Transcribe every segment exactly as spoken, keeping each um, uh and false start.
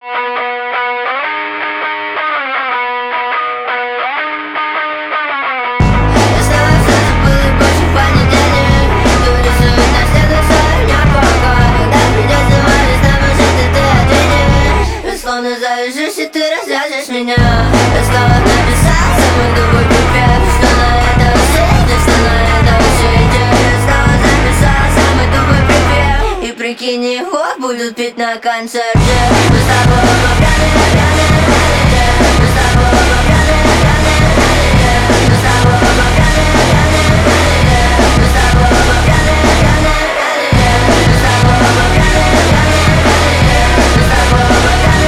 Завяжешь, и ты развяжешь меня. Я снова написал самый тупой припев, что на это все, что на это все идет. Я снова записал самый тупой припев, и прикинь, его будут петь на концерте. Мы с тобой оба пьяные, пьяные, пьяные. Мы с тобой оба пьяные, пьяные, пьяные. Мы с тобой оба пьяные, пьяные, пьяные. Мы с тобой оба пьяные, пьяные, пьяные. Мы с тобой оба пьяные, пьяные, пьяные. Мы с тобой оба пьяные.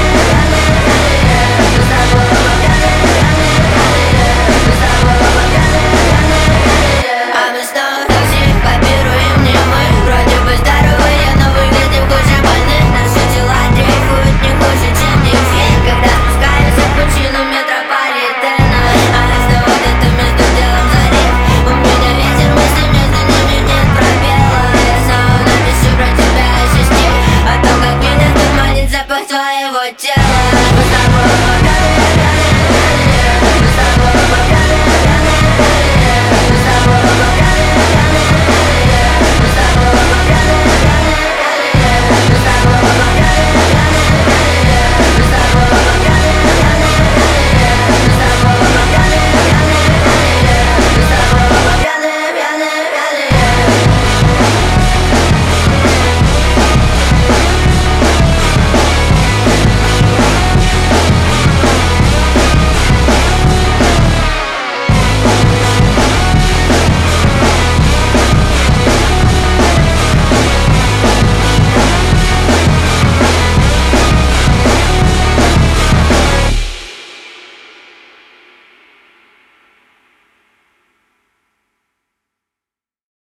Твоего тела.